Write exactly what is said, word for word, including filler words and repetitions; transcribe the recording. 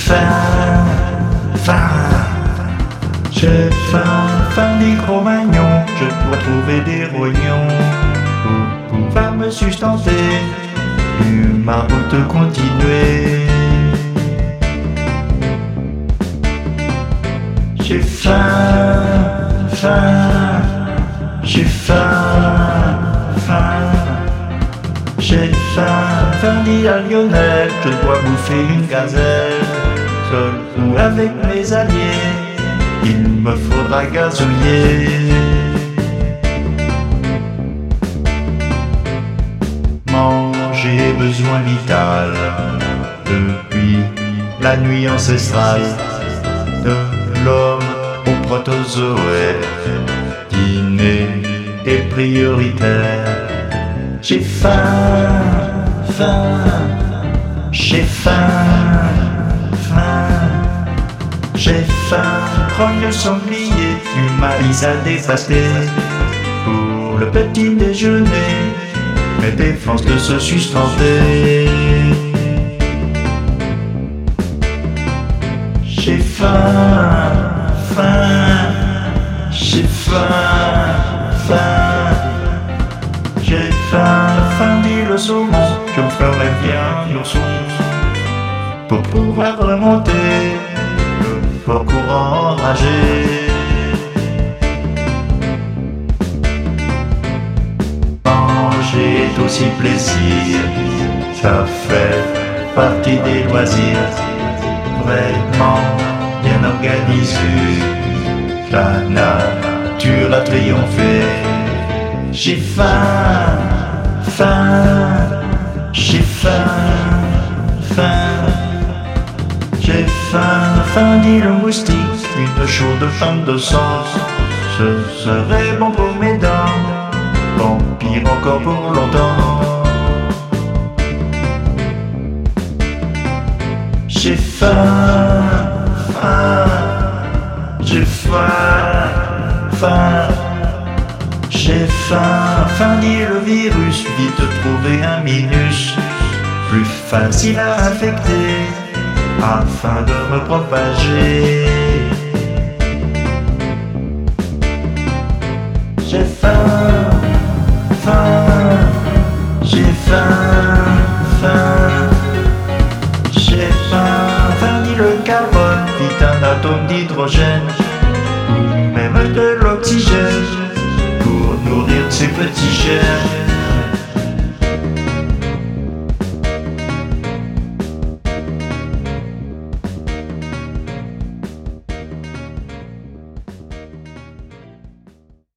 faim, faim. J'ai faim, faim des Cro-Magnons. Je dois trouver des rognons pour pouvoir me sustenter, plus ma route continuer. J'ai faim, faim, j'ai faim, faim. J'ai faim, faim dit la Lionel. Je dois bouffer une gazelle, seul ou avec mes alliés. Il me faudra gazouiller. Manger besoin vital depuis la nuit ancestrale de l'homme au protozoaire. Dîner est prioritaire. J'ai faim, faim, j'ai faim, faim. J'ai faim, rogne sanglier, du maïs à dévaster. Pour le petit déjeuner, mes défenses de se sustenter. J'ai faim, faim, j'ai faim, faim. J'ai faim, faim dit le saumon. Je me ferai bien l'ourson pour pouvoir remonter le fort courant enragé. Manger est aussi plaisir, ça fait partie des loisirs. Vraiment bien organisé, la nature a triomphé. J'ai faim, faim, j'ai faim, faim. J'ai faim, faim dit le moustique, une chaude faim de sang. Ce serait bon pour mes dents, bon pire encore pour longtemps. J'ai faim, faim, j'ai faim, faim. J'ai faim, faim dit le virus, vite trouver un minus plus facile à infecter afin de me propager. J'ai faim, faim, j'ai faim, faim. J'ai faim, faim dit le carbone, vite un atome d'hydrogène ou même de l'oxygène pour nourrir ces petits germes.